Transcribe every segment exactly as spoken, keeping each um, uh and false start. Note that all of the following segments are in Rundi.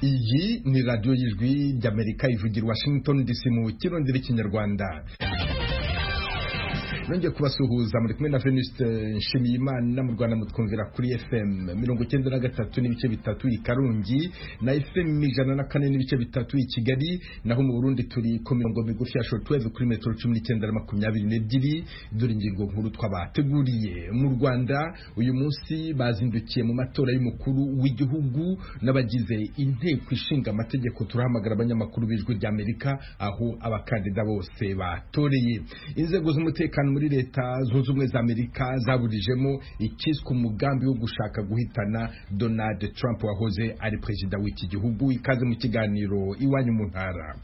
Iyi ni radio y'ijwi ry'Amerika ivugira Washington D C mu kirondera Kinyarwanda. Nonge kubasuhuza muri kumwe na Venuste Nshimiyimana mu Rwanda mutwumvira kuri F M mirongo icyenda na gatatu n'ibice bitatu i Karungi na F M ijana na kane n'ibice bitatu i Kigali, naho mu Burundi turi ku mirongo migufi ya shortwave kuri metero cumi n'icyenda na makumyabiri n'ebyiri. Dore ingingo nkuru twabateguriye. Mu Rwanda uyu munsi bazindukiye mu matora y'umukuru w'igihugu n'abagize inteko ishinga amategeko. Turahamagara abanyamakuru b'ijwi ry'Amerika aho abakandida bose batoreye. Inzego z'umutekano muri leta zunze ubumwe za Amerika zaburijemo ikiswe umugambi wo gushaka guhitana Donald Trump wahoze ari perezida w'iki gihugu. Ikaze mu kiganiro iwanyu mu ntara.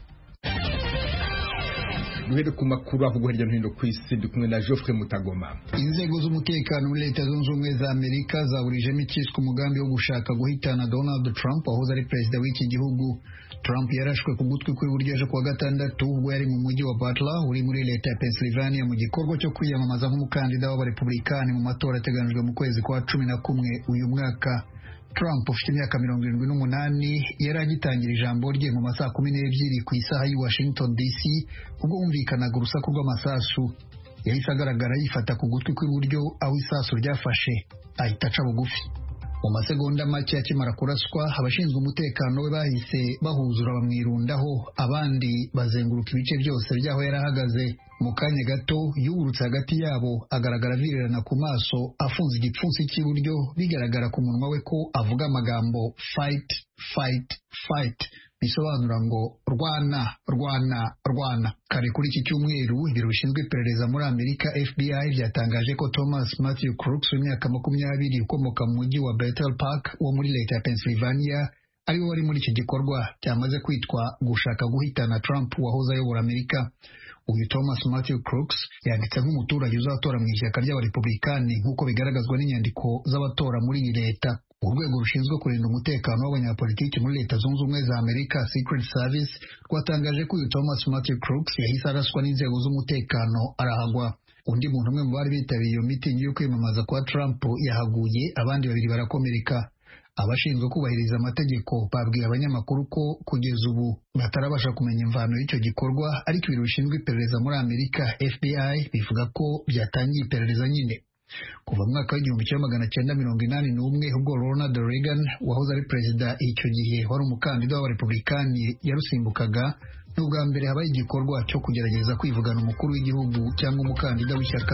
Duhere ku makuru avugwa hirya no hino ku isi, dukumwe na Geoffrey Mutagoma. Inzego z'umutekano muri leta zunze ubumwe za Amerika zaburijemo ikiswe umugambi wo gushaka guhitana Donald Trump wahoze ari perezida w'iki gihugu. Trump yarashwe ku gutwi kw'iburyo ejo kuwa gatandatu ubwo yari mu mujyi wa Butler uri muri leta ya Pennsylvania mu gikorwa cyo kwiyamamaza nk'umukandida w'abarepublikani mu matora ateganijwe mu kwezi kwa cumi na kumwe uyu mwaka. Trump ufite imyaka mirongo irindwi n'umunani yari agitangira ijambo rye mu masaha kumi n'ebyiri ku isaha y'i Washington D C ubwo humvikanaga urusaku rw'amasasu. Yahise agaragara yifata ku gutwi kw'iburyo aho isasu ryafashe, ahita aca bugufi. Mu masegonda make akimara kuraswa, abashinzwe umutekano we bahise bahuzura bamwirundaho, abandi bazenguruka ibice byose by'aho yari ahagaze. Mu kanya gato yurutse hagati yabo, agaragara avirirana ku maso, afunze igipfunsi cy'iburyo, bigaragara ku munwa we ko avuga amagambo fight fight fight, bisobanura ngo rwana rwana rwana. Kare kuri iki cyumweru ibiro bishinzwe iperereza muri Amerika F B I byatangaje ko Thomas Matthew Crooks w'imyaka makumyabiri ukomoka mu mujyi wa Bethel Park wo muri leta ya Pennsylvania ariwe wari muri iki gikorwa cyamaze kwitwa gushaka guhitana Trump wahoze ayobora Amerika. Uyu Thomas Matthew Crooks yanditse nk'umuturage uzatora mu ishyaka ry'abarepublikani nk'uko bigaragazwa n'inyandiko z'abatora muri iyi leta. Urwego rushinzwe kurinda umutekano w'abanyapolitiki muri leta zunze ubumwe za Amerika Secret Service rwatangaje ko uyu Thomas Matthew Crooks yahise araswa n'inzego z'umutekano arahagwa. Undi muntu umwe mu bari bitabiriye iyo mitingi yo kwiyamamaza kwa Trump yahaguye, abandi babiri barakomereka. Abashinzwe kubahiriza amategeko babwiye abanyamakuru ko kugeza ubu batarabasha kumenya imvano y'icyo gikorwa, ariko ibiro bishinzwe iperereza muri Amerika F B I bivuga ko byatangiye iperereza nyine. Kuva mu mwaka w'igihumbi kimwe magana cyenda mirongo inani n'umwe ubwo Ronald Reagan wahoze ari perezida icyo gihe wari umukandida w'abarepublikani yarusimbukaga, n'ubwa mbere habaye igikorwa cyo kugerageza kwivugana umukuru w'igihugu cyangwa umukandida w'ishyaka.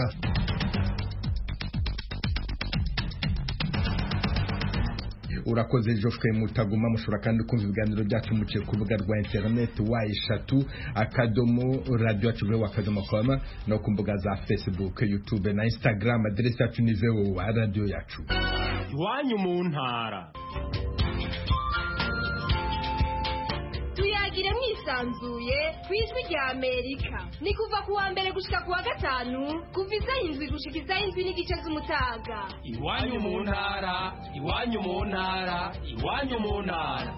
Urakoze Geoffrey Mutagoma. Mushobora kandi kumva ibiganiro byacu muciye ku rubuga rwa internet wa eshatu akadomo radio yacu wa akadomo com no ku mbuga za Facebook, YouTube na Instagram. Address yacu ni v o a radio yacu. Iwanyu mu ntara. Tuyagire mwisanzuye kwijwi rya Amerika. Ni kuva kuwa mbere gushika kuwa gatanu kuva isaha indwi gushika isaha indwi n'igice z'umutaga. Iwanyu mu ntara, iwanyu mu ntara, iwanyu mu ntara.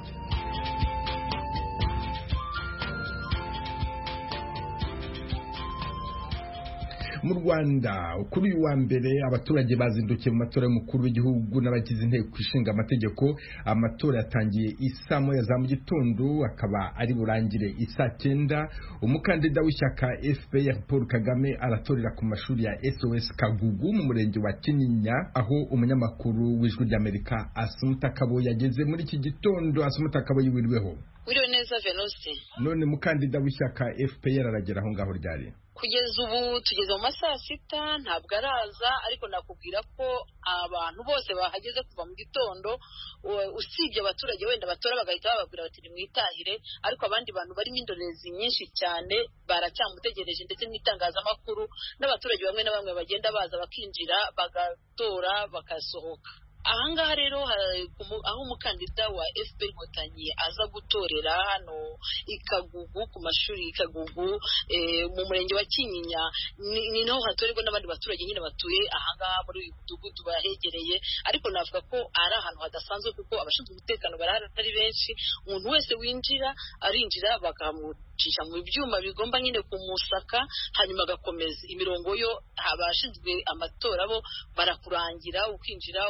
Mu Rwanda kuri uyu wa mbere abaturage bazindukiye mu matora y'umukuru w'igihugu n'abagize inteko ishinga amategeko. Amatora yatangiye isaa moya za mu gitondo akaba ari burangire isaa cyenda. Umukandida w'ishyaka F P R Paul Kagame aratorera ku mashuri ya S O S Kagugu mu murenge wa Kinyinya, aho umunyamakuru w'ijwi ry'Amerika Asumuta Kabo yageze muri iki gitondo. Asumuta Kabo yiwiriweho. Wiriwe neza Venuste. None umukandida w'ishyaka F P R aragera aho ngaho ryari? Kugeza ubu tugeze mu masaha sita ntabwo araza, ariko nakubwira ko abantu bose bahageze kuva mu gitondo, usibye abaturage wenda batora bagahita bababwira bati nimwitahire, ariko abandi bantu barimo indorerezi nyinshi cyane baracyamutegereje, ndetse n'itangazamakuru n'abaturage bamwe na bamwe bagenda baza bakinjira bagatora bakasohoka. Ahangaha rero aho umukandida wa F P R Inkotanyi aza gutorera hano Ikagugu ku mashuri Ikagugu mu murenge wa Kinyinya, ni naho hatorerwa n'abandi baturage nyine batuye ahangaha muri uyu mudugudu bahegereye, ariko navuga ko ari ahantu hadasanzwe kuko abashinzwe umutekano barahari ari benshi. Umuntu wese winjira arinjira bakamucisha mu byuma bigomba nyine kumusaka, hanyuma agakomeza imirongo yo abashinzwe amatora bo barakurangira ukinjira ugatora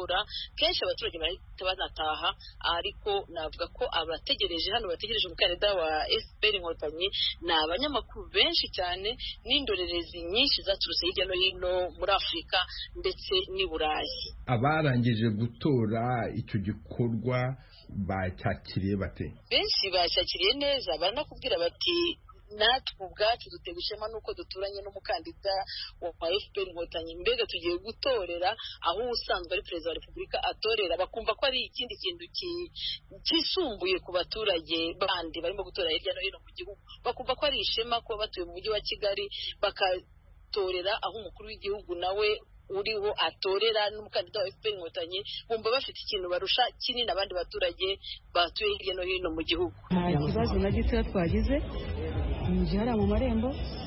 matora kenshi abaturage bahita banataha ariko navuga ko abategereje hano bategereje umukandida wa F P R Inkotanyi ni abanyamakuru benshi cyane n'indorerezi nyinshi zaturutse hirya no hino muri Afurika ndetse n'i Burayi. Abarangije gutora icyo gikorwa bacyakiriye bate? Benshi bacyakiriye neza, baranakubwira bati natwe ubwacu dutewe ishema nuko duturanye n'umukandida wa F P R Inkotanyi, mbega tugiye gutorera aho usanzwe ari perezida wa Repubulika atorera, bakumva ko ari ikindi kintu kisumbuye ku baturage bandi barimo gutora hirya no hino mu gihugu, bakumva ko ari ishema kuba batuye mu mujyi wa Kigali bakatorera aho umukuru w'igihugu nawe uriho atorera n'umukandida wa F P R Inkotanyi, bumva bafite ikintu barusha kinini abandi baturage batuye hirya no hino mu gihugu. Nta kibazo na gito twagize nje hariya mu marembo,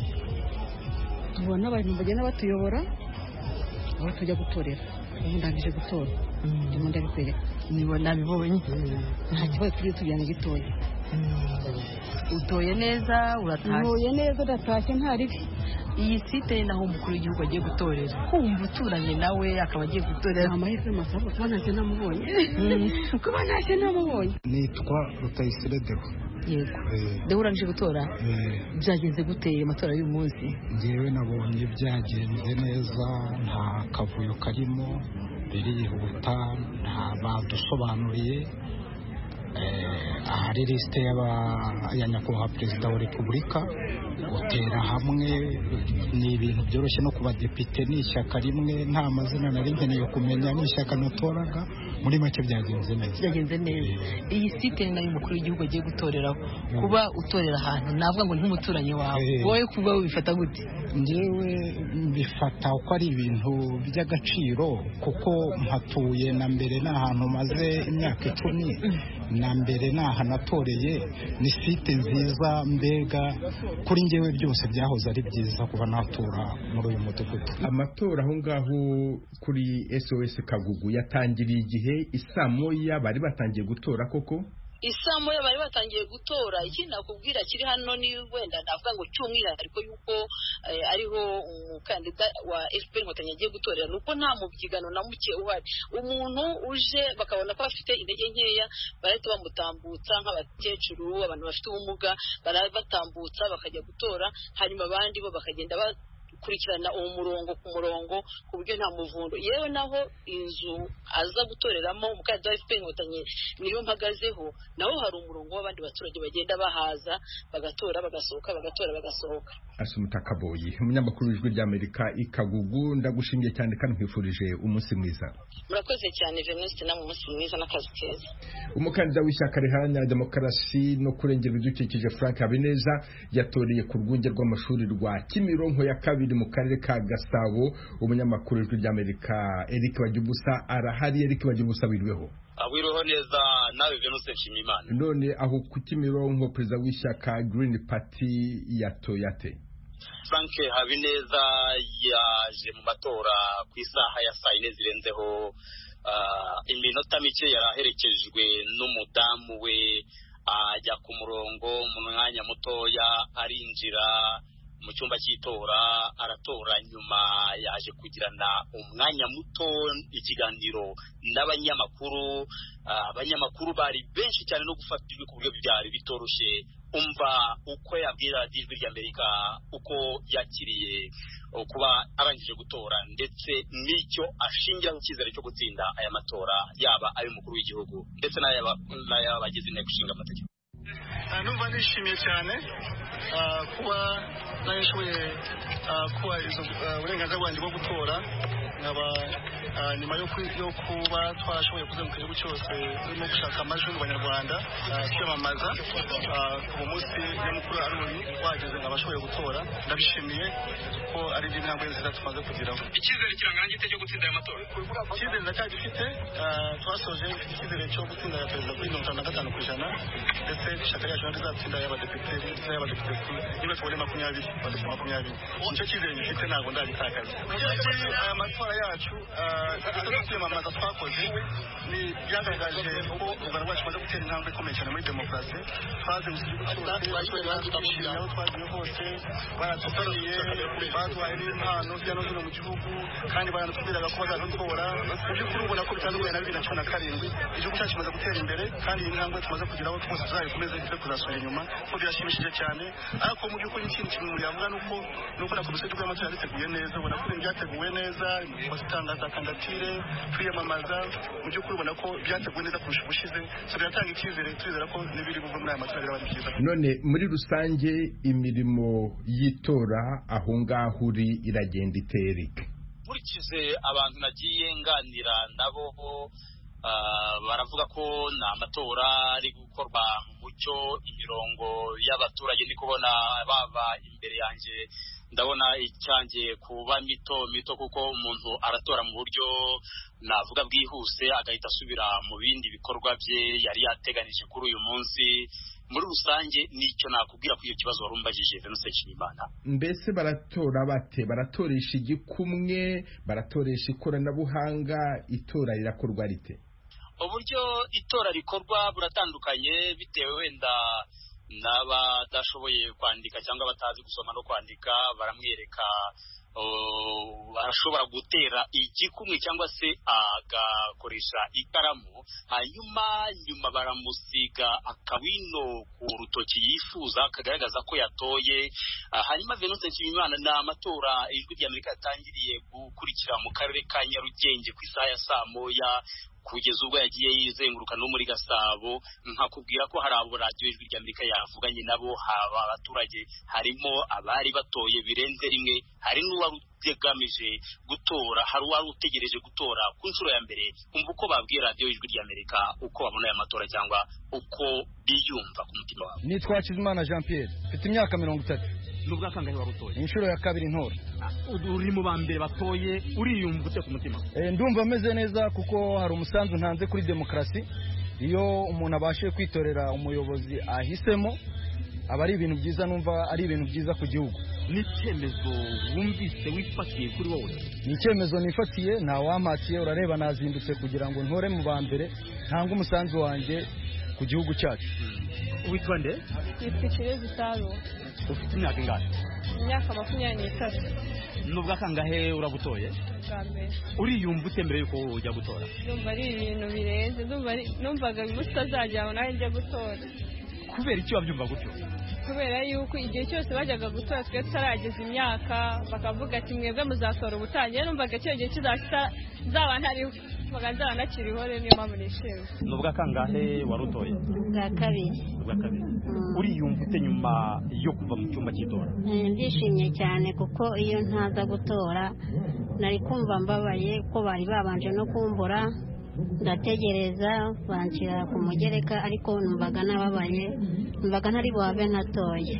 tubona abantu bagenda batuyobora aho tujya gutorera. Ubu ndangije gutora, ndimo ndabikwereka, nibona bibonye, nta kibazo turi tujyana gitoya. Utoye neza, uratashye? Utoye neza, uratashye nta ribi. Iyi site naho umukuru w'igihugu agiye gutorera, kumva uturanye nawe akaba agiye gutorera. Amahirwe masaba kuba ntacyo namubonye, kuba ntacyo namubonye. Nitwa Rutayisire Deo. Yego. Deo, urangije gutora? Byagenze gute amatora y'uyu munsi? Njyewe nabonye byagenze neza, nta kavuyo karimo, birihuta, nta badusobanuriye. Ahari lisite ya nyakubahwa perezida wa repubulika, gutera hamwe ni ibintu byoroshye no ku badepite, ni ishyaka rimwe, nta mazina nari nkeneye kumenya, ni ishyaka natoraga, muri make byagenze neza. Byagenze neza. Iyi site ni nayo umukuru w'igihugu agiye gutoreraho, kuba utorera ahantu navuga ngo nk'umuturanyi wawe, wowe kuba ubifata gute? Njyewe mbifata uko ari ibintu by'agaciro, kuko mpatuye na mbere n'ahantu maze imyaka icumi, na mbere n'aha natoreye, ni site nziza, mbega kuri njyewe byose byahoze ari byiza kuba natora muri uyu mudugudu. Amatora aho ngaho kuri S O S Kagugu yatangiriye igihe isaa moya, bari batangiye gutora koko? Isaa moya bari batangiye gutora. Ikindi nakubwira kiri hano ni wenda navuga ngo cy'umwihariko yuko eh, ariho umukandida wa F P R Inkotanyi agiye gutorera, nuko nta mubyigano na muke uhari. Umuntu uje bakabona ko afite intege nkeya, barahita bamutambutsa nk'abakecuru, abantu bafite ubumuga, barabatambutsa bakajya gutora, hanyuma abandi bo bakagenda ba kurikirana uwo murongo ku murongo ku buryo nta muvundo. Yewe naho inzu aza gutoreramo umukandida wa F P R Inkotanyi niyo mpagazeho, naho hari umurongo w'abandi baturage bagenda bahaza bagatora bagasohoka, bagatora bagasohoka. Asumuta Kaboyi, umunyamakuru w'Ijwi ry'Amerika i Kagugu, ndagushimiye cyane kandi nkwifurije umunsi mwiza. Murakoze cyane Venuste, na umunsi mwiza n'akazi keza. Umukandida w'ishyaka riharanira demokarasi no kurengera ibidukikije Frank Habineza yatoreye ku rwunge rw'amashuri rwa Kimironko ya kabiri mu karere ka Gasabo. Umunyamakuru w'Ijwi ry'Amerika Eric Bagibusa arahari. Eric Bagibusa, wirweho? Awiroho neza nawe Venuste Nshimiyimana. None aho ku Kimironko perezida w'ishyaka Green Party yatoye ate? Frank Habineza yaje mu matora ku isaha ya saa yine zirenzeho uh, iminota mike yaraherekejwe n'umudamu we, ajya ku murongo mu mwanya mutoya, arinjira mu cyumba cy'itora, aratora. Nyuma yaje kugirana umwanya muto ikiganiro n'abanyamakuru. Abanyamakuru bari benshi cyane no gufata ijwi ku buryo byari bitoroshye. Umva uko yabwira Ijwi ry'Amerika uko yakiriye kuba arangije gutora, ndetse n'icyo ashingiraho icyizere cyo gutsinda aya matora, yaba ay'umukuru w'igihugu ndetse n'ay'abagize inteko ishinga amategeko. Numva nishimiye cyane kuba nashoboye kuba uburenganzira bwanjye bwo gutora, nkaba nyuma yo kuba twashoboye kuzenguruka igihugu cyose turimo gushaka amajwi mu banyarwanda twiyamamaza, ku munsi nyamukuru ari uyu wageze nkaba ashoboye gutora. Ndabishimiye ko ari indi ntambwe nziza tumaze kugeraho. Icyizere kirangana gite cyo gutsinda aya matora? Icyizere ndacyagifite, twasoje ifite icyizere cyo gutsinda ya perezida kuri mirongo itanu na gatanu ku ijana, ndetse ishyaka ryacu rizatsinda y'abadepite y'abadepite niba tubone makumyabiri badepite makumyabiri. Nicyo cyizere ngifite, ntabwo ndagitakaza. Aya matora matora yacu igikorwa kwiyamamaza twakoze ni byagaragaje ko u Rwanda rwacu rumaze gutera intambwe ikomeye cyane muri demokarasi twaze mu gihugu cyose twashimiye aho twagiye hose baratubariye baduhaye n'impano hirya no hino mu gihugu kandi baranatubwiraga ko bazadutora mu by'ukuri ubona ko bitandukanye na bibiri na cumi na karindwi igihugu cyacu kimaze gutera imbere kandi iyi ntambwe tumaze kugeraho twose tuzayikomeze twe kuzasubira inyuma ko birashimishije cyane ariko mu by'ukuri ikintu kimwe muri yavuga nuko nuko na komisiyo y'igihugu y'amatora yateguye neza ubona ko ibintu byateguwe neza batangaza kandidatire twiyamamaza mu by'ukuri ubona ko byateguwe neza kurusha ubushize so biratanga icyizere twizera ko n'ibiri buva muri aya matora biraba byiza. None muri rusange imirimo y'itora aho ngaho uri iragenda itereka nkurikize abantu nagiye nganira nabo baravuga ko ni amatora ari gukorwa mu mucyo imirongo y'abaturage ndi kubona baba imbere yanjye ndabona icyangiye kuba mito mito kuko umuntu aratora mu buryo navuga bwihuse agahita asubira mu bindi bikorwa bye yari yateganije kuri uyu munsi. Muri rusange nicyo nakubwira ko iyo kibazo warumbagije Venuse Nshimiyimana. Mbese baratora bate? Baratoresha igikumwe, baratoresha ikoranabuhanga, itora rirakorwa rite? Uburyo itora rikorwa buratandukanye bitewe wenda n'abadashoboye kwandika cyangwa batazi gusoma no kwandika baramwereka arashobora gutera igikumwe cyangwa se agakoresha ikaramu hanyuma nyuma baramusiga akawino ku rutoki yifuza kagaragaza ko yatoye. Hanyuma Venuse Nshimiyimana ni amatora ijwi ry'Amerika yatangiriye gukurikira mu karere ka Nyarugenge ku isaha ya saa moya kugeza ubwo yagiye yizenguruka no muri Gasabo. Nkakubwira ko hari abo radiyo ijwi ry'Amerika yavuganye nabo haba abaturage harimo abari batoye birenze rimwe hari n'uwari utegamije gutora hari uwari utegereje gutora ku nshuro ya mbere. Umva uko babwiye radiyo ijwi ry'Amerika uko babona aya matora cyangwa uko biyumva ku mutima wabo. Nitwa Hakizimana Jean Pierre mfite imyaka mirongo itatu. Nubwo akangahe warutoye? Inshuro ya kabiri ntora. Uri mu bambere batoye uriyumva ute ku mutima? Eh ndumva meze neza kuko hari umusanzu ntanze kuri demokarasi. Iyo umuntu abashe kwitorera umuyobozi ahisemo aba ari ibintu byiza numva ari ibintu byiza ku gihugu. Ni cyemezo wumvise wifatiye kuri wowe? Ni cyemezo nifatiye nta wamatiye urareba nazindutse kugira ngo ntore mu bambere ntanga umusanzu wanjye ku gihugu cyacu. Witwa nde? Nitwa Zitaro. Ufite imyaka ingahe? Imyaka makumyabiri n'itatu. Nubwo akangahe uragutoye? Bwa mbere. Uriyumva ute mbere yuko ujya gutora? Numva ari ibintu birenze numvaga mutazajyaho nawe njya gutora. Kubera icyo wabyumva gutyo? Kubera yuko igihe cyose bajyaga gutora twe tutarageza imyaka bakavuga ati mwebwe muzatora ubutangiye numvaga icyo gihe kizashita nzaba ntariho bagazana nakiriho rero niyo mpamvu nishimye. Nubwo akangahe warutoye? Bwa kabiri. Bwa kabiri. Uriyumva ute nyuma yo kuva mu cyumba cy'itora? Ndishimye cyane kuko iyo ntaza gutora nari kumva mbabaye ko bari babanje no kumbura ndategereza banshyira ku mugereka ariko numvaga nababaye numvaga ntari buhave natoye.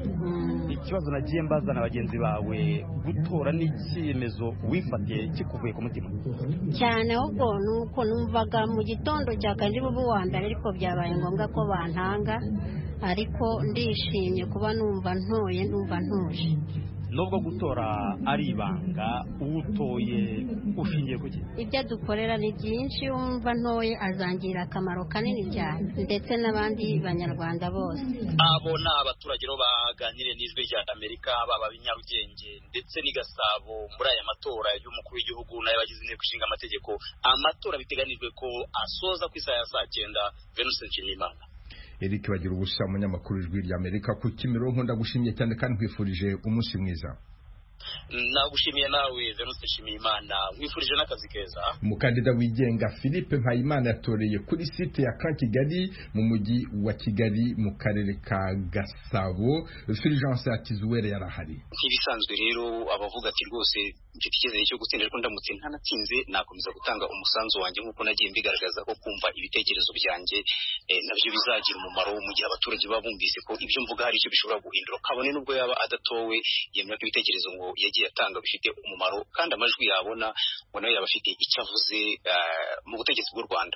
Ikibazo nagiye mbaza na bagenzi bawe gutora n'icyemezo wifatiye kikuvuye ku mutima cyane ahubwo nuko numvaga mu gitondo cya kandi bubu wa mbere ariko byabaye ngombwa ko bantanga ariko ndishimye kuba numva ntoye numva ntuje. Nubwo gutora ari ibanga utoye ushingiye kuki? Ibyo dukorera ni byinshi umva ntoye azangira akamaro kanini cyane ndetse n'abandi banyarwanda bose. Abo ni abaturage ro baganire n'ijwi rya Amerika baba Nyarugenge ndetse ni Gasabo muri aya matora y'umukuru w'igihugu n'abagize inteko ishinga amategeko. Amatora biteganijwe ko asoza ku isaha ya saa cyenda. Venuse Nshimiyimana. Eric bagira ubusa umunyamakuru w'ijwi rya Amerika ku Kimironko ndagushimiye cyane kandi nkwifurije umunsi mwiza. Nagushimiye nawe Venuse Nshimiyimana nkwifurije n'akazi keza. Umukandida wigenga Philippe Mpayimana yatoreye kuri site ya Kigali mu mujyi wa Kigali mu karere ka Gasabo. Fulgence Atizuwere yarahari. Nk'ibisanzwe rero abavuga ati rwose mfite icyizere cyo gutsinda ariko ndamutse ntanatsinze nakomeza gutanga umusanzu wanjye nk'uko nagiye mbigaragaza ko kumva ibitekerezo byanjye eh, nabyo bizagira umumaro mu gihe abaturage babumvise ko ibyo mvuga hari icyo bishobora guhindura kabone nubwo yaba adatowe yemera ko ibitekerezo ngo yagiye atanga bifite umumaro kandi amajwi yabona ngo nayo yaba afite icyo avuze uh, mu butegetsi bw'u Rwanda.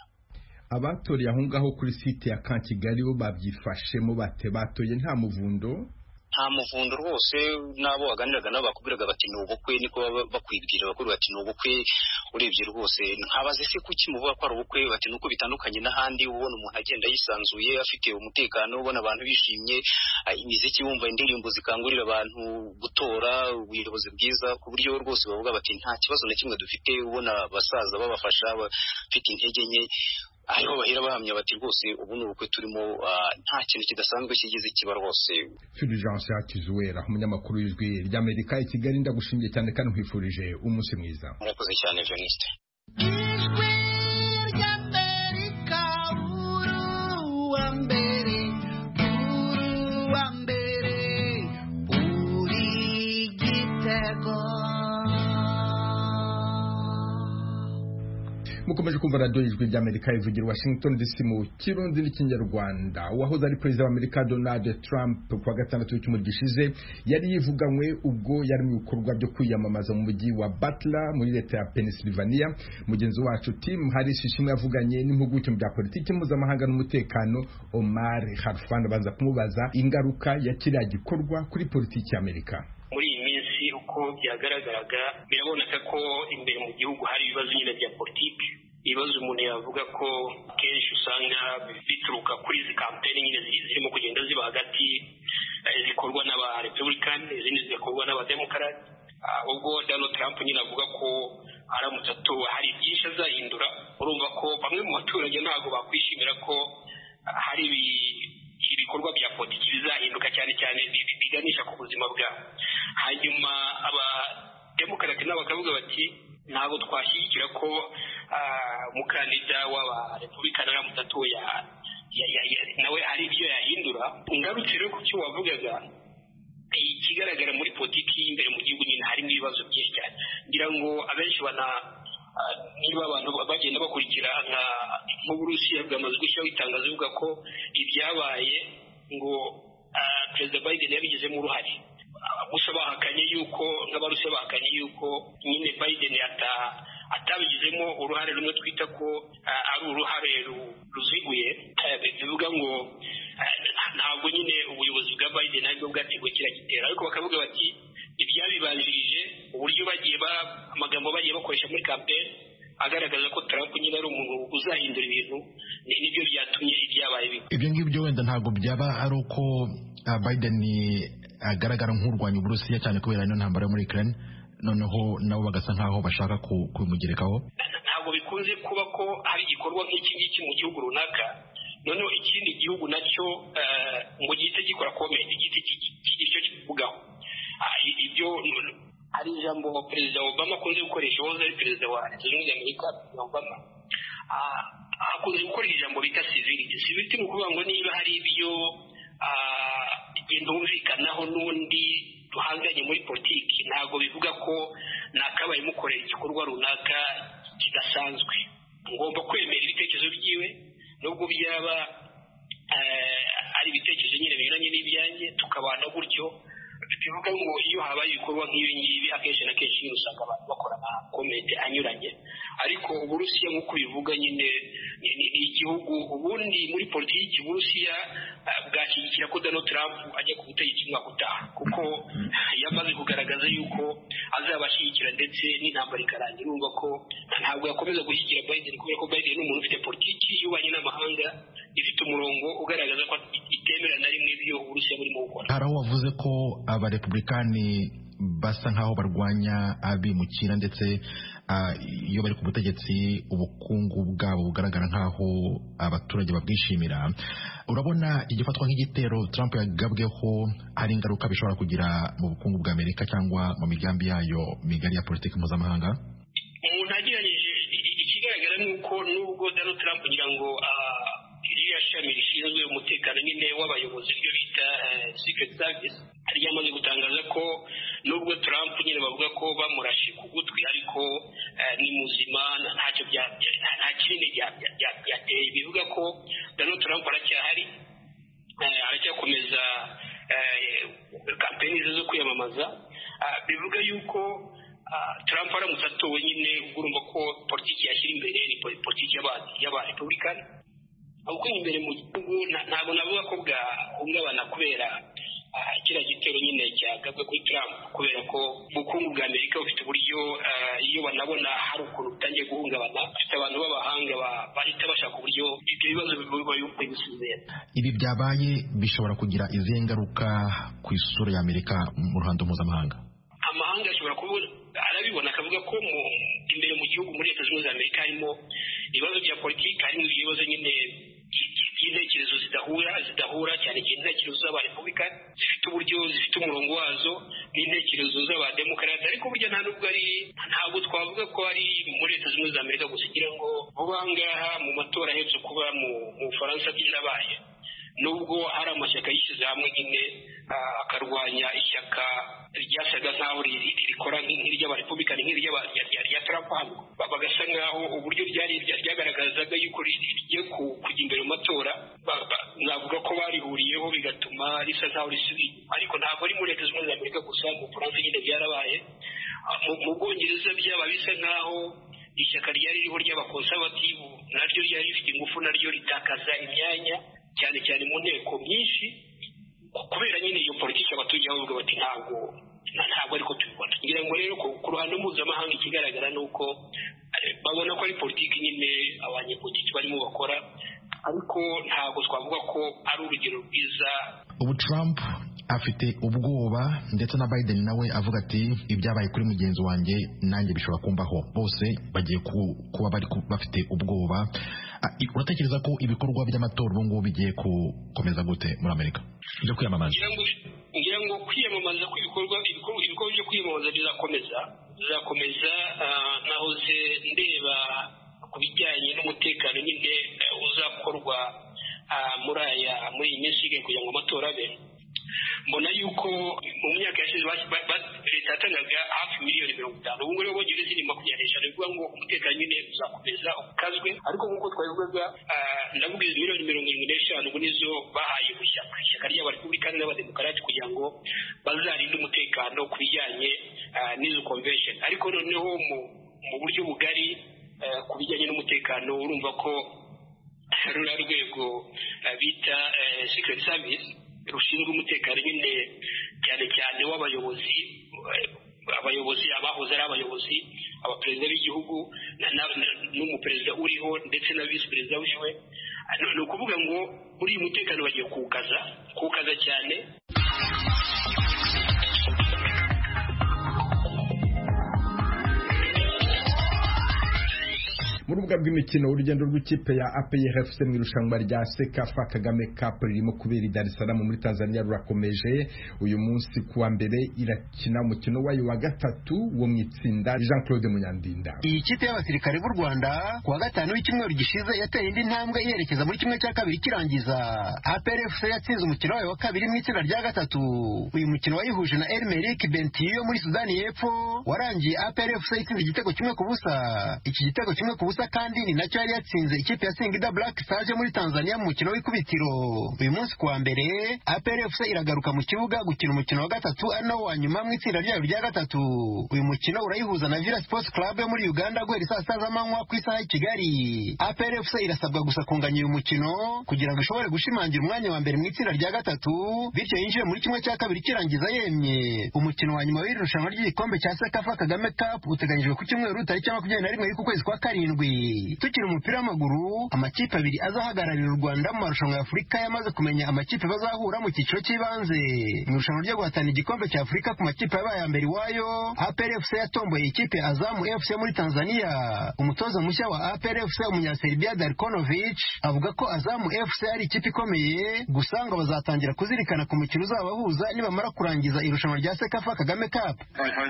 Abatoriye aho ngaho kuri site ya Kigali bo babyifashemo bate batoye nta muvundo? nta muvundo rwose n'abo waganiraga nabo bakubwiraga bati ni ubukwe niko bakwibwira bakuru bati ni ubukwe urebye rwose nkabaze se kuki muvuga ko ari ubukwe bati nuko bitandukanye n'ahandi ubona umuntu agenda yisanzuye afite umutekano ubona abantu bishimye imiziki wumva indirimbo zikangurira abantu gutora ubuyobozi bwiza ku buryo rwose bavuga bati nta kibazo na kimwe dufite ubona abasaza babafasha bafite intege nke ariho bahera bahamya bati rwose ubu ni ubukwe turimo nta kintu kidasanzwe kigeze kiba rwose. Fulgence Hakizwera umunyamakuru w'ijwi ry'Amerika i Kigali ndagushimiye cyane kandi nkwifurije umunsi mwiza. Murakoze cyane Venuste. mukomeje kumva radio ijwi ry'Amerika ivugira Washington D C mu kirundi n'ikinyarwanda. Uwahoze ari president wa Amerika Donald Trump kwa gatandatu w'icyumweru gishize yari yivuganywe ubwo yari mu bikorwa byo kwiyamamaza mu mujyi wa Butler muri leta ya Pennsylvania. Mugenzi wacu Tim Harris ishimwe yavuganye n'impuguke mu bya politiki mpuzamahanga n'umutekano Omar Harfan banza kumubaza ingaruka ya kiriya gikorwa kuri politiki ya Amerika. Muri iyi minsi uko byagaragaraga biraboneka ko imbere mu gihugu hari ibibazo nyine bya politiki, ibibazo umuntu yavuga ko kenshi usanga bituruka kuri izi kampeni nyine zirimo kugenda ziba hagati zikorwa n'aba Republican izindi zikorwa n'aba Democrat. Ubwo Donald Trump nyine avuga ko aramutse atowe hari byinshi azahindura. Urumva ko bamwe mu baturage ntabwo bakwishimira ko hari ibikorwa bya politiki bizahinduka cyane cyane biganisha ku buzima bwabo. Hanyuma aba Democrat nabo bakavuga bati ntabwo twashyigikira ko umukandida w'aba Republican aramutse atoye nawe hari ibyo yahindura. Ingarutse rero ku cyo wavugaga, ikigaragara muri politiki imbere mu gihugu nyine harimo ibibazo byinshi cyane. Ngira ngo abenshi bana niba abantu bagenda bakurikira nk'Uburusiya bwamaze gushyiraho itangazo rivuga ko ibyabaye ngo Perezida Biden yabigizemo uruhare. Gusa bahakanye yuko nk'Abarusiya bahakanye yuko nyine Biden atabigizemo uruhare rumwe twita ko ari uruhare ruziguye. Bivuga ngo ntabwo nyine ubuyobozi bwa Biden aribwo bwateguye kiriya gitero, ariko bakavuga bati ibyabibanjirije uburyo bagiye amagambo bagiye bakoresha muri campaign agaragaza ko Trump nyine ari umuntu uzahindura ibintu, nibyo byatumye ibyabaye bibi. Ibyo ngibyo wenda ntabwo byaba ari uko Biden agaragara nk'urwanya Uburusiya cyane kubera ino ntambara yo muri Ukraine, noneho nabo bagasa nkaho bashaka kumugerekaho. Ntabwo bikunze kuba ko hari igikorwa nk'iki ngiki mu gihugu runaka noneho ikindi gihugu nacyo ngo gihite gikora comment igiti icyo kivugaho. Ibyo hari ijambo Perezida Obama akunze gukoresha, wahoze ari perezida wa Leta Zunze Ubumwe za Amerika Obama akunze gukoresha ijambo bita civility. Civility ni ukuvuga ngo niba hari ibyo igenda humvikanaho n'undi duhanganye muri politiki, ntabwo bivuga ko nakabaye mukorera igikorwa runaka kidasanzwe. Ngomba kwemera ibitekerezo byiwe nubwo byaba ari ibitekerezo nyine binyuranye n'ibyanjye, tukabana gutyo. Bivuga ngo iyo habaye ibikorwa nk'ibi ngibi akenshi na kenshi usanga abantu bakora amakomenti anyuranye, ariko Uburusiya nk'uko bivuga nyine ni igihugu ubundi muri politiki Uburusiya bwashyigikira ko Donald Trump ajya ku butegetsi umwaka utaha, kuko yamaze kugaragaza yuko azabashyigikira ndetse n'intambara ikarangira. Urumva ko ntabwo yakomeza gushyigikira Biden kubera ko Biden ni umuntu ufite politiki y'ububanyi n'amahanga ifite umurongo ugaragaza ko itemera na rimwe ibyo Uburusiya burimo gukora. Hari aho wavuze ko abarepublikani basa nkaho barwanya abimukira ndetse iyo bari ku butegetsi ubukungu bwabo bugaragara nkaho abaturage babwishimira. Urabona igifatwa nk'igitero Trump yagabweho hari ingaruka bishobora kugira mu bukungu bwa Amerika cyangwa mu migambi yayo migari ya politiki mpuzamahanga? Umuntu agereranyije ikigaragara ni uko nubwo Donald Trump ngira ngo iriya shami rishinzwe umutekano nyine w'abayobozi byo bita Secret Service ari yamaze gutangaza ko nubwo Trump nyine bavuga ko bamurashe ku gutwi ariko ni muzima ntacyo nta kinini byateye. Bivuga ko Donald Trump aracyahari, aracyakomeza kampeni zo kwiyamamaza. Bivuga yuko Trump aramutse atowe nyine urumva ko politiki yashyira imbere ni politiki y'aba Republican. Uko imbere mu gihugu ntabwo navuga ko bwahungabana kubera kiriya gitero nyine cyagabwe kuri Trump kubera ko ubukungu bwa Amerika bufite uburyo iyo banabona hari ukuntu butangiye guhungabana bafite abantu b'abahanga bahita bashaka uburyo ibyo bibazo bibisubiza. Ibi byabaye bishobora kugira izihe ngaruka ku isura ya Amerika mu ruhando mpuzamahanga? Amahanga ashobora kubona arabibona akavuga ko imbere mu gihugu muri Leta Zunze Ubumwe za Amerika harimo ibibazo bya politiki, harimo ibibazo nyine intekerezo zidahura zidahura cyane cyane intekerezo z'abarepubulika zifite uburyo zifite umurongo wazo n'intekerezo z'abademokarate, ariko burya nta nubwo ari ntabwo twavuga ko ari muri Leta Zunze Ubumwe za Amerika gusa, kugira ngo vuba ngaha mu matora aherutse kuba mu Bufaransa byarabaye, nubwo hari amashyaka yishyize hamwe nyine akarwanya ishyaka ryasaga nk'aho rikora nk'iry'abarepublikani nk'irya Trump, bagasa nk'aho uburyo ryari ryagaragazaga yuko rigiye kujya imbere mu matora, navuga ko barihuriyeho bigatuma risa nk'aho risubiye, ariko ntabwo ari muri Leta Zunze Ubumwe za Amerika gusa, mu Bufaransa nyine byarabaye, mu Bwongereza byaba bisa nk'aho ishyaka ryari ririho ry'abakonsabativu naryo ryari rifite ingufu, naryo ritakaza imyanya cyane cyane mu nteko myinshi, kubera nyine iyo politiki abaturage bavuga bati ntabwo ntabwo ariko tubibona. Ngira ngo rero ku ruhando mpuzamahanga ikigaragara ni uko babona ko ari politiki nyine abanyepolitiki barimo bakora, ariko ntabwo twavuga ko ari urugero rwiza. Ubu Trump afite ubwoba ndetse na Biden nawe avuga ati ibyabaye kuri mugenzi wanjye nanjye bishobora kumbaho, bose bagiye kuba bari bafite ubwoba. Uratekereza ko ibikorwa by'amatora ubu ngubu bigiye gukomeza gute muri Amerika byo kwiyamamaza? Ngira ngo kwiyamamaza kw'ibikorwa ibikorwa byo kwiyamamaza bizakomeza bizakomeza nahoze ndeba ku bijyanye n'umutekano nyine uzakorwa muri aya muri iyi minsi kugira ngo amatora abe. Mbona yuko mu myaka yashize leta yatangaga hafi miliyoni mirongo itanu, ubu ngubu bongera izindi makumyabiri n'eshanu, bivuga ngo umutekano nyine uzakomeza ukazwe, ariko nk'uko twabivugaga ndavuga izi miliyoni mirongo irindwi n'eshanu ubu nizo bahaye ishyaka ishyaka ry'abarepublikani n'abademokarati kugira ngo bazarinde umutekano ku bijyanye n'izo convention, ariko noneho mu buryo bugari ku bijyanye n'umutekano urumva ko ruriya rwego bita secret service rushinzwe umutekano nyine cyane cyane w'abayobozi abayobozi abahoze ari abayobozi abaperezida b'igihugu n'umuperezida uriho ndetse na visi perezida wiwe, ni ukuvuga ngo muri uyu mutekano bagiye kuwukaza kuwukaza cyane. Mu rubuga rw'imikino urugendo rw'ikipe ya A P R F C mu irushanwa rya Sekafa Kagame Cup ririmo kubera i Dar es Salaam muri Tanzania rurakomeje. Uyu munsi kuwa mbere irakina umukino wayo wa gatatu wo mu itsinda. Jean Claude Munyandinda. Iyi kipe y'abasirikare b'u Rwanda kuwa gatanu w'icyumweru gishize yateye indi ntambwe yerekeza muri kimwe cya kabiri kirangiza. A P R F C yatsinze umukino wayo wa kabiri mu itsinda rya gatatu. Uyu mukino wayihuje na El Merreikh Bentiu muri Sudani y'Epfo warangiye A P R F C itsinze igitego kimwe ku busa. Iki gitego kimwe ku busa kandi ni nacyo yari yatsinze ikipe ya Singida Black Stars muri Tanzania mu mukino w'ikubitiro. Uyu munsi kuwa mbere A P R F C iragaruka mu kibuga gukina umukino wa gatatu ari nawo wa nyuma mu itsinda ryayo rya gatatu. Uyu mukino urayihuza na Villa Sports Club yo muri Uganda guhera saa sita z'amanywa ku isaha y'i Kigali. A P R F C irasabwa gusa kunganya uyu mukino kugira ngo ishobore gushimangira umwanya wa mbere mu itsinda rya gatatu, bityo yinjire muri kimwe cya kabiri kirangiza yemye. Umukino wa nyuma w'iri rushanwa ry'igikombe cya Sekafa Kagame Cup uteganyijwe ku cyumweru tariki makumyabiri na rimwe y'uku kwezi kwa karindwi. Tukiri umupira w'amaguru, amakipe abiri azahagararira u Rwanda mu marushanwa ya Afurika yamaze kumenya amakipe bazahura mu cyiciro cy'ibanze. Mu irushanwa ryo guhatana igikombe cya Afurika ku makipe yabaye ya mbere iwayo, A P R F C yatomboye ikipe Azamu F C muri Tanzania. Umutoza mushya wa A P R F C Umunyaserbia Darkonovic avuga ko Azamu F C ari ikipe ikomeye, gusa ngo bazatangira kuzirikana ku mukino uzabahuza nibamara kurangiza irushanwa rya Sekafa Kagame Cup.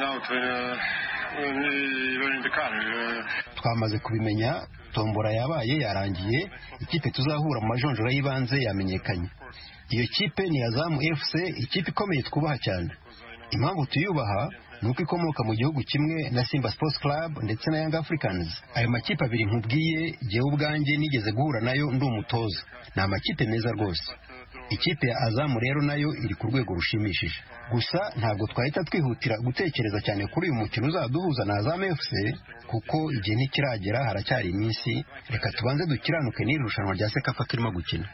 Twamaze kubimenya, tombora yabaye yarangiye, ikipe tuzahura mu majonjora y'ibanze yamenyekanye. Iyo kipe ni Azamu F C, ikipe ikomeye twubaha cyane. Impamvu tuyubaha nuko ikomoka mu gihugu kimwe na Simba Sports Club ndetse na Young Africans. Ayo makipe abiri nkubwiye, jyewe ubwanjye nigeze guhura nayo ndi umutoza. Ni amakipe meza rwose. ikipe ya Azamu rero nayo iri ku rwego rushimishije. Gusa ntabwo twahita twihutira gutekereza cyane kuri uyu mukino uzaduhuza na Azam F C kuko igihe ntikiragera, haracyari iminsi. Reka tubanze dukiranuke n'iri rushanwa rya Sekafa turimo gukina.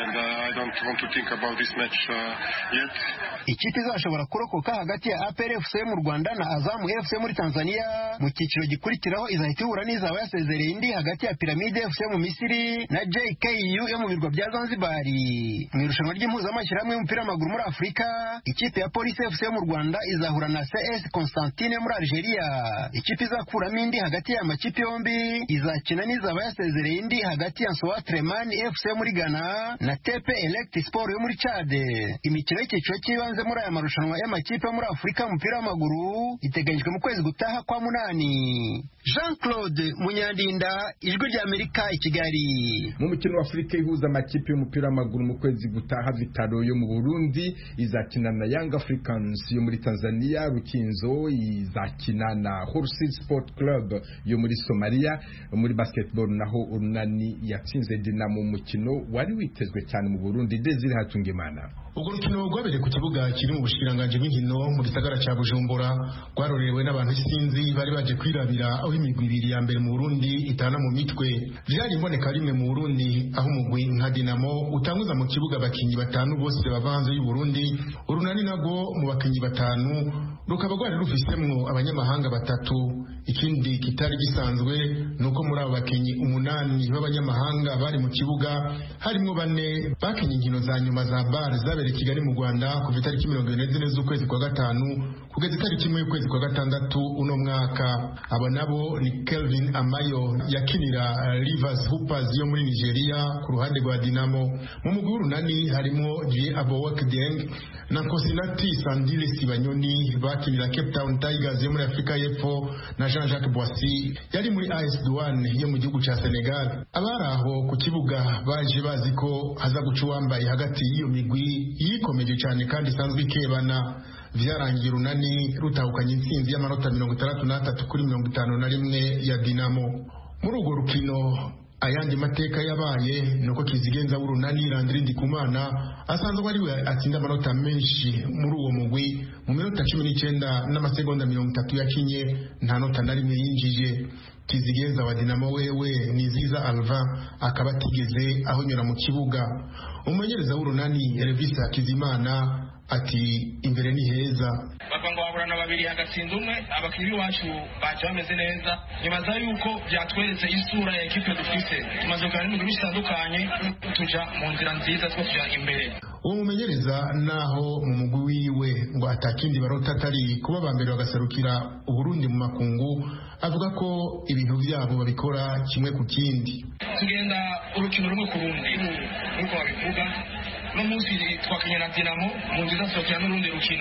Ikipe izashobora kurokoka hagati ya A P R F C mu Rwanda na Azam F C muri Tanzania mu cyiciro gikurikiraho izahita ihura n'izaba yasezereye indi hagati ya Pyramide F C mu Misiri na J K U yo mu birwa bya Zanzibar. Mu irushanwa ry'impuzamashyirahamwe y'umupira w'amaguru muri Afurika, ikipe ya Police F C mu Rwanda izahura na C S Constantine muri Algeria. Ikipe izakuramo indi hagati ya makipe yombi izakina n'izaba yasezereye indi hagati ya Nsoa Treman F C muri Ghana na T P Elect Sport yo muri Chad. Imikino y'icyiciro cy'ibanze muri aya marushanwa y'amakipe muri Afurika y'umupira w'amaguru iteganyijwe mu kwezi gutaha kwa munani. Jean Claude Munyandinda, Ijwi ry'Amerika, i Kigali. Mu mukino wa Afurika ihuza amakipe y'umupira w'amaguru mu kwezi gutaha, Vitaro yo mu Burundi izakina na Young Africans yo muri Tanzania, Rukinzo izakina na Horse Sport Club yo muri Somalia. Muri basketball naho Urunani yatsinze Dinamo mu mukino wari witezwe cyane mu Burundi. Desire Hatungimana. Ubwo rukino rwabereye ku kibuga kiri mu bushiranganje bw'inkino mu gisagara cya Bujumbura, rwarorewe n'abantu isinzi bari baje kwirabira aho imigwi ibiri ya mbere mu Burundi itana mu mitwe. Byari imboneka rimwe mu Burundi aho umugwi nka Dinamo utanguza mu kibuga abakinyi batanu bose bava hanze y'u Burundi. Urunani nago mu bakinyi batanu rukaba rwari rufisemwo abanyamahanga batatu. Ikindi kitari gisanzwe nuko muri abo bakinyi umunani b'abanyamahanga bari mu kibuga harimo bane bakinye inkino za nyuma za bar zabere Kigali mu Rwanda kuva itariki mirongo ine n'ine z'ukwezi kwa gatanu kugeza itariki imwe y'ukwezi kwa gatandatu uno mwaka. Abo nabo ni Kelvin Amayo yakinira Rivers Hoopers yo muri Nigeria ku ruhande rwa Dinamo. Mu mugwi w'Urunani harimo J Abowak Dieng na Kosinati Sandile Sibanyoni bakinira Cape Town Tigers yo muri Afrika y'Epfo na Jean-Jacques Boissy yari muri A S Douane yo mu gihugu cya Senegal. Abari aho ku kibuga baje bazi ko haza guca uwambaye hagati y'iyo migwi yikomeje cyane kandi isanzwe ikebana. Vyarangiye Urunani rutahukanye intsinzi y'amanota mirongo itandatu n'atatu kuri mirongo itanu na rimwe ya Dinamo. Muri urwo rukino ayandi mateka yabaye nuko Kizigenza w'Urunani Landry Ndikumana asanzwe ari we atsinda amanota menshi muri uwo mugwi. Mu minota cumi n'icyenda n'amasegonda mirongo itatu yakinye nta nota na rimwe yinjije. Kizigenza wa Dinamo wewe ni Ziza Alva akaba atigeze ahonyura mu kibuga. Umumenyereza w'Urunani Elvis Hakizimana ati imbere ni heza. Bava ngo waburana babiri hagatsinda umwe, abakinnyi bacu baje bameze neza. Nibaza yuko byatweretse isura ya ekipe dufite. Tumaze kuganira n'ibintu bitandukanye tuja mu nzira nziza two kuja imbere. Uwo mumenyereza naho mu mugwi wiwe ngo atakindi barota atari kuba bambere bagaserukira Uburundi mu makungu, avuga ko ibintu byabo babikora kimwe ku kindi. Tugenda urukino rumwe ku rundi nuko babivuga. No munsi twakinye na Dinamo mu nziza sokera n'urundi rukino.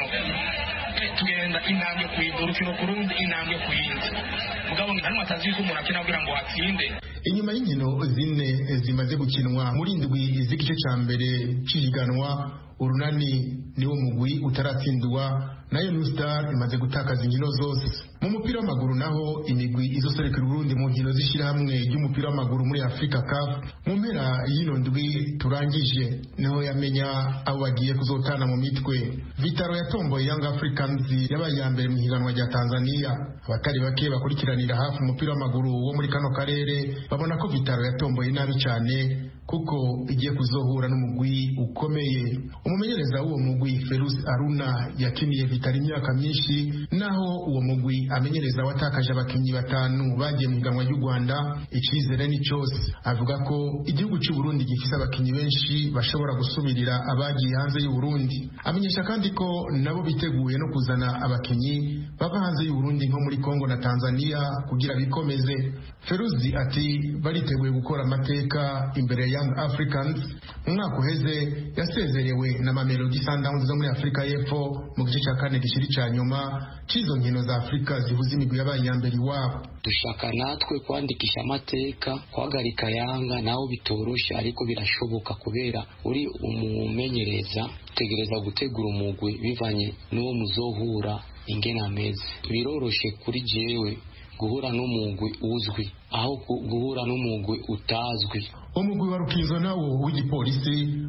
Tugenda intambwe ku yindi, urukino ku rundi intambwe ku yindi. Mugabo ntanumwe atazi ko umuntu akina kugira ngo atsinde. Inyuma y'inkino zine zimaze gukinwa muri indwi z'igice cya mbere cy'ihiganwa, Urunani niwo mugwi utaratsindwa, nayo New Star imaze gutakaza inkino zose. Mu mupira w'amaguru naho imigwi izoserekera Burundi mu nkino z'ishyirahamwe ry'umupira w'amaguru muri Afrika C A F mu mpera y'ino ndwi turangije niho yamenya abo bagiye kuzotana mu mitwe. Vitaro yatomboye Young Africans yabaye ya mbere mu higanwa rya Tanzania. Abatari bake bakurikiranira hafi umupira w'amaguru wo muri kano karere babona ko Vitaro yatomboye nabi cyane kuko igiye kuzohura n'umugwi ukomeye. Umumenyereza w'uwo mugwi Ferus Aruna yakiniye Vitaro imyaka myinshi, naho uwo mugwi amenyereza watakaje abakinyi batanu bagiye mu higanwa ry'u Rwanda. Icyizere ni cyose, avuga ko igihugu cy'u Burundi gifite abakinyi benshi bashobora gusubirira abagiye hanze y'u Burundi. Amenyesha kandi ko nabo biteguye no kuzana abakinyi bava hanze y'u Burundi nko muri Kongo na Tanzania kugira bikomeze. Feruzi ati bariteguye gukora amateka imbere ya Young Africans. Mu mwaka uheze yasezerewe na Mamelodi Sundowns zo muri Afrika y'Epfo mu gice cya kane gishiri cya nyuma c'izo nkino za Afrika zihuza imigwi yabaye iya mbere iwabo. Dushaka natwe kwandikisha amateka, guhagarika Yanga naho bitorosha ariko birashoboka kubera uri umumenyereza utegereza gutegura umugwi bivanye n'uwo muzohura ingene ameze. Biroroshe kuri jewe guhura n'umugwi uzwi aho guhura n'umugwi utazwi. Umugwi wa Rukinzo nawo w'igipolisi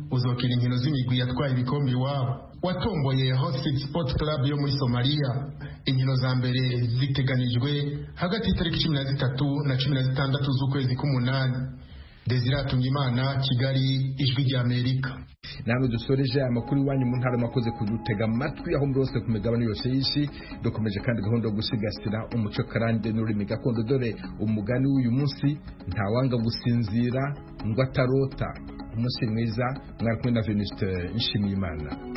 uzokina inkino z'imigwi yatwaye ibikombe iwabo. Watomboye Hosted Sport Club yo muri Somalia. Inkino za mbere ziteganijwe hagati y'itariki cumi na zitatu na cumi na zitandatu z'ukwezi k'umunani. Desire Tungimana, Kigali, Ijwi rya Amerika. Namwe dusoreje amakuru iwanyu mu ntara makoze kudutega amatwi aho muri hose ku migabane yose y'isi. Dukomeje kandi gahunda yo gusigasira umuco karande n'ururimi gakondo, dore umugani w'uyu munsi: ntawanga gusinzira ngo atarota. Umunsi mwiza, mwari kumwe na Venuste Nshimiyimana.